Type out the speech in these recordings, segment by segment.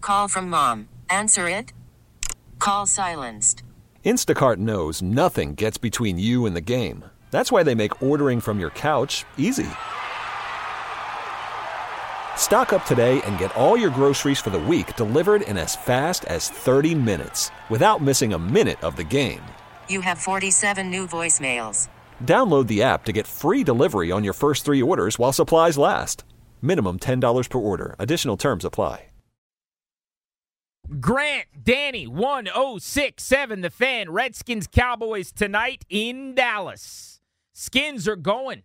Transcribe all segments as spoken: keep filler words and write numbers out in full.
Call from mom. Answer it. Call silenced. Instacart knows nothing gets between you and the game. That's why they make ordering from your couch easy. Stock up today and get all your groceries for the week delivered in as fast as thirty minutes without missing a minute of the game. You have forty-seven new voicemails. Download the app to get free delivery on your first three orders while supplies last. Minimum ten dollars per order. Additional terms apply. Grant, Danny, one oh six point seven The Fan. Redskins Cowboys tonight in Dallas. Skins are going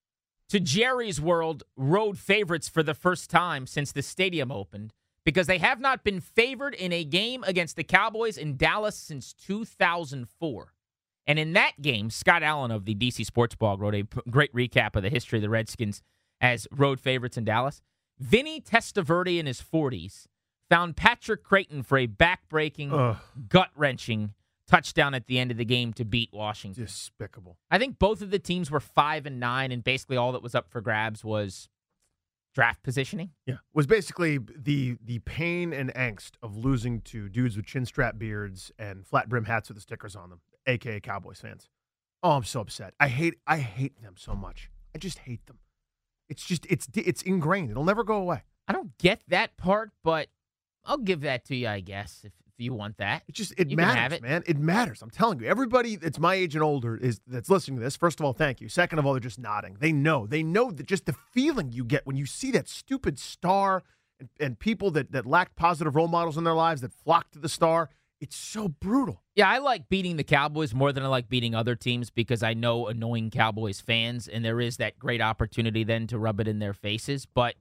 to Jerry's World, road favorites for the first time since the stadium opened, because they have not been favored in a game against the Cowboys in Dallas since two thousand four. And in that game, Scott Allen of the D C Sports Blog wrote a great recap of the history of the Redskins as road favorites in Dallas. Vinny Testaverde in his forties found Patrick Creighton for a back-breaking, gut-wrenching touchdown at the end of the game to beat Washington. Despicable. I think both of the teams were five and nine, and basically all that was up for grabs was draft positioning. Yeah, it was basically the the pain and angst of losing to dudes with chin strap beards and flat brim hats with the stickers on them, aka Cowboys fans. Oh, I'm so upset. I hate I hate them so much. I just hate them. It's just it's it's ingrained. It'll never go away. I don't get that part, but I'll give that to you, I guess, if, if you want that. It just it You can have matters, it. man. It matters. I'm telling you. Everybody that's my age and older is that's listening to this. First of all, thank you. Second of all, they're just nodding. They know. They know that just the feeling you get when you see that stupid star and, and people that that lack positive role models in their lives that flock to the star. It's so brutal. Yeah, I like beating the Cowboys more than I like beating other teams because I know annoying Cowboys fans, and there is that great opportunity then to rub it in their faces. But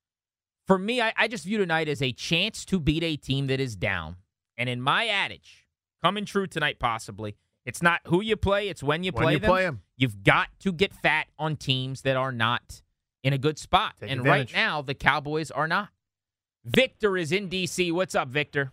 for me, I, I just view tonight as a chance to beat a team that is down. And in my adage, coming true tonight possibly, it's not who you play, it's when you When play you them. play 'em. You've got to get fat on teams that are not in a good spot. Take and advantage. right now, the Cowboys are not. Victor is in D C. What's up, Victor?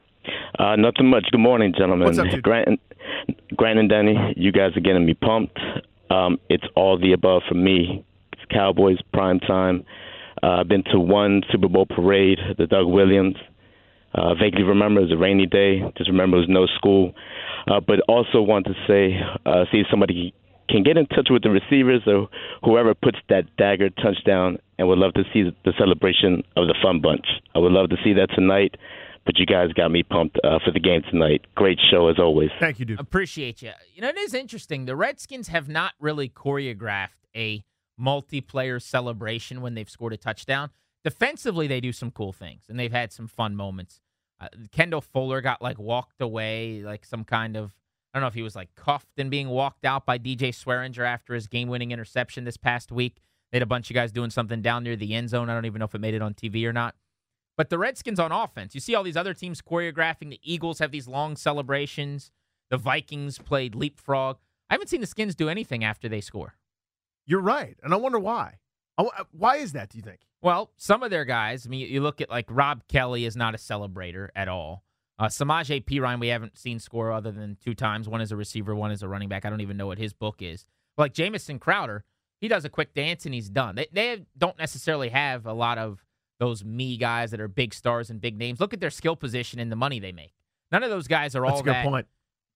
Uh, nothing much. Good morning, gentlemen. What's up, dude? Grant, and, Grant and Danny, you guys are getting me pumped. Um, it's all the above for me. It's Cowboys prime time. Uh, I've been to one Super Bowl parade, the Doug Williams. Uh, vaguely remember it was a rainy day. Just remember it was no school. Uh, but also want to say, uh, see if somebody can get in touch with the receivers or whoever puts that dagger touchdown, and would love to see the celebration of the Fun Bunch. I would love to see that tonight. But you guys got me pumped uh, for the game tonight. Great show as always. Thank you, dude. Appreciate you. You know, it is interesting. The Redskins have not really choreographed a multiplayer celebration when they've scored a touchdown. Defensively, they do some cool things, and they've had some fun moments. Uh, Kendall Fuller got, like, walked away, like some kind of, I don't know if he was, like, cuffed and being walked out by D J Swearinger after his game-winning interception this past week. They had a bunch of guys doing something down near the end zone. I don't even know if it made it on T V or not. But the Redskins on offense, you see all these other teams choreographing. The Eagles have these long celebrations. The Vikings played leapfrog. I haven't seen the Skins do anything after they score. You're right, and I wonder why. I w- Why is that, do you think? Well, some of their guys, I mean, you look at like Rob Kelly is not a celebrator at all. Uh, Samaje Perine, we haven't seen score other than two times. One is a receiver, one is a running back. I don't even know what his book is. Like Jamison Crowder, he does a quick dance and he's done. They, they don't necessarily have a lot of those me guys that are big stars and big names. Look at their skill position and the money they make. None of those guys are That's all a good that point.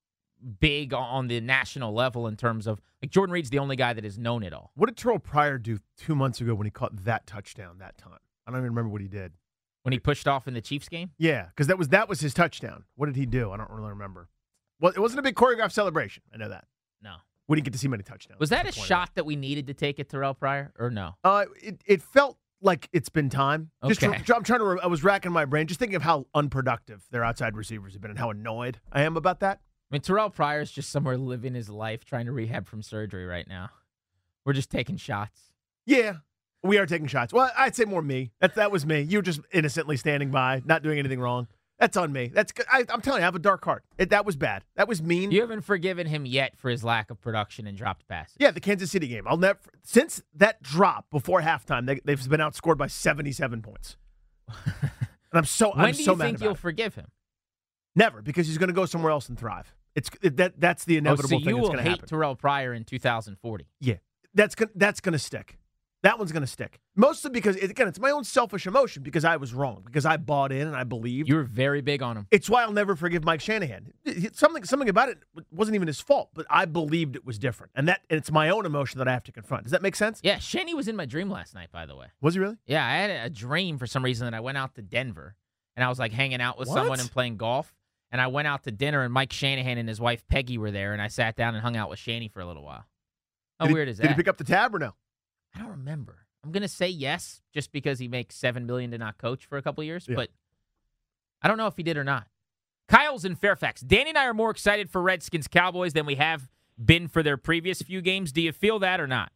big on the national level in terms of, like, Jordan Reed's the only guy that is known at all. What did Terrell Pryor do two months ago when he caught that touchdown that time? I don't even remember what he did. When he pushed off in the Chiefs game? Yeah, because that was that was his touchdown. What did he do? I don't really remember. Well, it wasn't a big choreographed celebration. I know that. No. We didn't get to see many touchdowns. Was that a That's the point shot that we needed to take at Terrell Pryor, or no? of it. Uh, it it felt like it's been time. Just Okay. tr- I'm trying to. Re- I was racking my brain, just thinking of how unproductive their outside receivers have been and how annoyed I am about that. I mean, Terrell Pryor's just somewhere living his life, trying to rehab from surgery right now. We're just taking shots. Yeah, we are taking shots. Well, I'd say more me. That that was me. You were just innocently standing by, not doing anything wrong. That's on me. That's I, I'm telling you, I have a dark heart. It, that was bad. That was mean. You haven't forgiven him yet for his lack of production and dropped passes. Yeah, the Kansas City game. I'll never since that drop before halftime. They, they've been outscored by seventy-seven points, and I'm so when I'm do so you mad think about you'll it. forgive him? Never, because he's going to go somewhere else and thrive. It's it, that that's the Oh, inevitable so thing you that's will going to hate happen. Terrell Pryor in two thousand forty. Yeah, that's gonna that's going to stick. That one's going to stick. Mostly because, again, it's my own selfish emotion because I was wrong, because I bought in and I believed. You were very big on him. It's why I'll never forgive Mike Shanahan. Something something about it wasn't even his fault, but I believed it was different. And that and it's my own emotion that I have to confront. Does that make sense? Yeah, Shanny was in my dream last night, by the way. Was he really? Yeah, I had a dream for some reason that I went out to Denver, and I was like hanging out with What? someone and playing golf. And I went out to dinner, and Mike Shanahan and his wife Peggy were there, and I sat down and hung out with Shanny for a little while. How Did he- weird is Did that? he pick up the tab or no? I don't remember. I'm going to say yes, just because he makes seven million dollars to not coach for a couple of years, Yeah. but I don't know if he did or not. Kyle's in Fairfax. Danny and I are more excited for Redskins Cowboys than we have been for their previous few games. Do you feel that or not?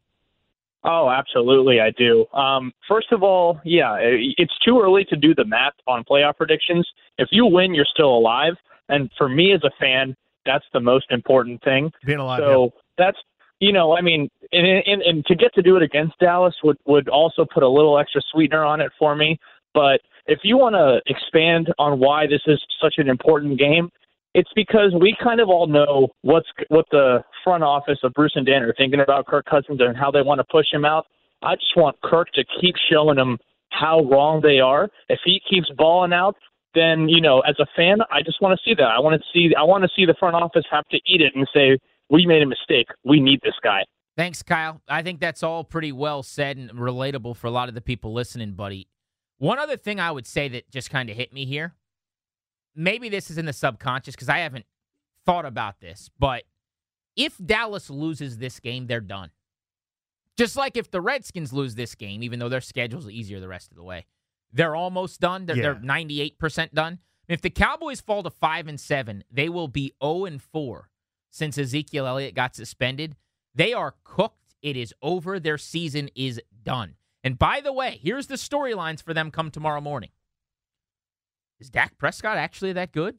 Oh, absolutely, I do. Um, first of all, yeah, it's too early to do the math on playoff predictions. If you win, you're still alive. And for me as a fan, that's the most important thing. Being alive. So that's, you know, I mean, and, and, and to get to do it against Dallas would, would also put a little extra sweetener on it for me. But if you want to expand on why this is such an important game, it's because we kind of all know what's what the front office of Bruce and Dan are thinking about Kirk Cousins and how they want to push him out. I just want Kirk to keep showing them how wrong they are. If he keeps balling out, then, you know, as a fan, I just want to see that. I want to see I want to see the front office have to eat it and say, we made a mistake. We need this guy. Thanks, Kyle. I think that's all pretty well said and relatable for a lot of the people listening, buddy. One other thing I would say that just kind of hit me here, maybe this is in the subconscious because I haven't thought about this, but if Dallas loses this game, they're done. Just like if the Redskins lose this game, even though their schedule's easier the rest of the way, they're almost done. They're, Yeah. they're ninety-eight percent done. If the Cowboys fall to five and seven, they will be oh and four since Ezekiel Elliott got suspended. They are cooked. It is over. Their season is done. And by the way, here's the storylines for them come tomorrow morning. Is Dak Prescott actually that good?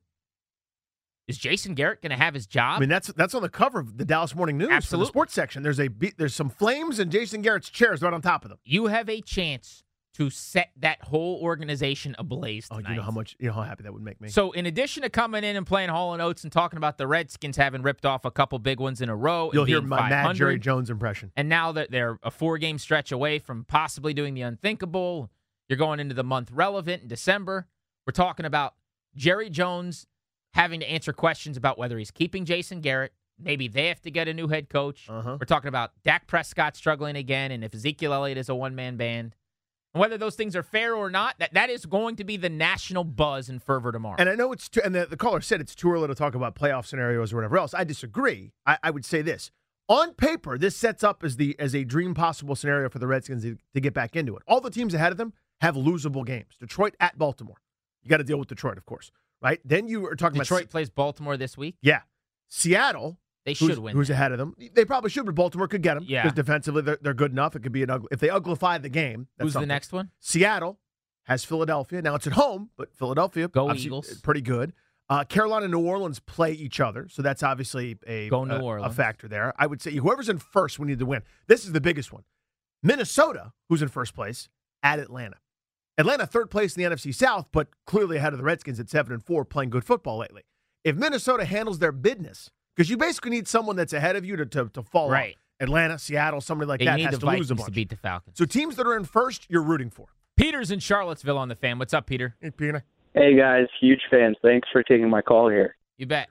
Is Jason Garrett going to have his job? I mean, that's that's on the cover of the Dallas Morning News. For Absolutely. the sports section. There's a be- there's some flames and Jason Garrett's chairs right on top of them. You have a chance to set that whole organization ablaze Oh, tonight. you know how much you know how happy that would make me. So in addition to coming in and playing Hall and Oates and talking about the Redskins having ripped off a couple big ones in a row, and You'll hear being my mad Jerry five hundred, Jones impression. and now that they're a four-game stretch away from possibly doing the unthinkable, you're going into the month relevant in December. We're talking about Jerry Jones having to answer questions about whether he's keeping Jason Garrett. Maybe they have to get a new head coach. Uh-huh. We're talking about Dak Prescott struggling again, and if Ezekiel Elliott is a one-man band. And whether those things are fair or not, that, that is going to be the national buzz and fervor tomorrow. And I know it's too, and the, the caller said it's too early to talk about playoff scenarios or whatever else. I disagree. I, I would say this: on paper, this sets up as the as a dream possible scenario for the Redskins to, to get back into it. All the teams ahead of them have losable games. Detroit at Baltimore. You got to deal with Detroit, of course, right? Then you are talking Detroit about plays Baltimore this week. yeah, Seattle. They Who's, should win. who's that. ahead of them? They probably should, but Baltimore could get them. Yeah. because defensively they're, they're good enough. It could be an ugly if they uglify the game. That's Who's something. the next one? Seattle has Philadelphia. Now it's at home, but Philadelphia Go obviously Eagles. pretty good. Uh, Carolina and New Orleans play each other, so that's obviously a, Go New a, a Orleans. factor there. I would say whoever's in first, we need to win. This is the biggest one. Minnesota, who's in first place, at Atlanta. Atlanta third place in the N F C South, but clearly ahead of the Redskins at seven and four, playing good football lately. If Minnesota handles their business, because you basically need someone that's ahead of you to to, to fall Right. off. Atlanta, Seattle, somebody like Yeah, that you need has the to lose Vikings a to bunch. beat the Falcons. So teams that are in first, you're rooting for. Peter's in Charlottesville on the fan. What's up, Peter? Hey, Pina. Hey, guys. Huge fans. Thanks for taking my call here. You bet.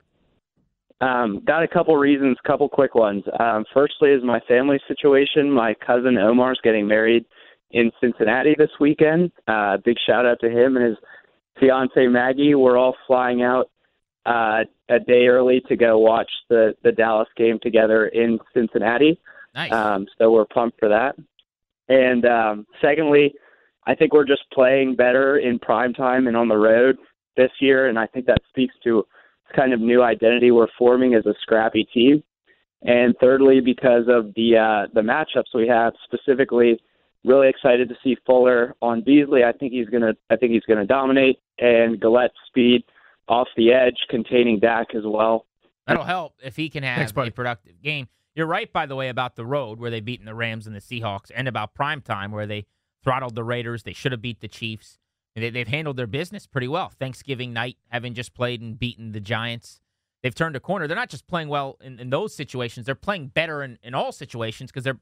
Um, got a couple reasons, couple quick ones. Um, firstly is my family situation. My cousin Omar's getting married in Cincinnati this weekend. Uh, big shout out to him and his fiance Maggie. We're all flying out uh, a day early to go watch the, the Dallas game together in Cincinnati. Nice. Um, so we're pumped for that. And um, secondly, I think we're just playing better in primetime and on the road this year, and I think that speaks to kind of new identity we're forming as a scrappy team. And thirdly, because of the uh, the matchups we have, specifically, really excited to see Fuller on Beasley. I think he's gonna I think he's gonna dominate, and Gallette's speed off the edge, containing Dak as well. That'll help if he can have Thanks, buddy. a productive game. You're right, by the way, about the road where they've beaten the Rams and the Seahawks, and about primetime where they throttled the Raiders. They should have beat the Chiefs. They, they've handled their business pretty well. Thanksgiving night, having just played and beaten the Giants, they've turned a corner. They're not just playing well in, in those situations. They're playing better in, in all situations because they're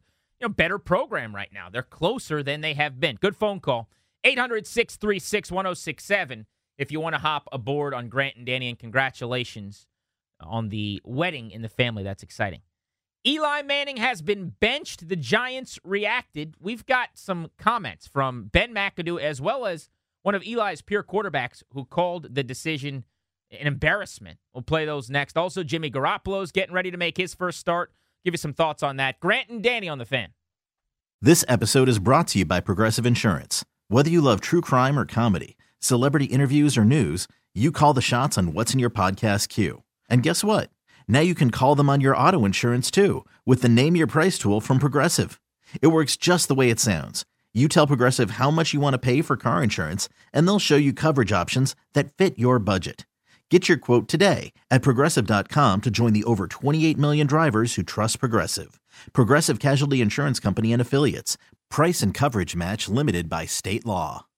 you know, better program right now. They're closer than they have been. Good phone call. eight hundred, six three six, one oh six seven if you want to hop aboard on Grant and Danny, and congratulations on the wedding in the family. That's exciting. Eli Manning has been benched. The Giants reacted. We've got some comments from Ben McAdoo as well as one of Eli's peer quarterbacks who called the decision an embarrassment. We'll play those next. Also, Jimmy Garoppolo's getting ready to make his first start. Give you some thoughts on that. Grant and Danny on the Fan. This episode is brought to you by Progressive Insurance. Whether you love true crime or comedy, celebrity interviews or news, you call the shots on what's in your podcast queue. And guess what? Now you can call them on your auto insurance too with the Name Your Price tool from Progressive. It works just the way it sounds. You tell Progressive how much you want to pay for car insurance, and they'll show you coverage options that fit your budget. Get your quote today at Progressive dot com to join the over twenty-eight million drivers who trust Progressive. Progressive Casualty Insurance Company and Affiliates. Price and coverage match limited by state law.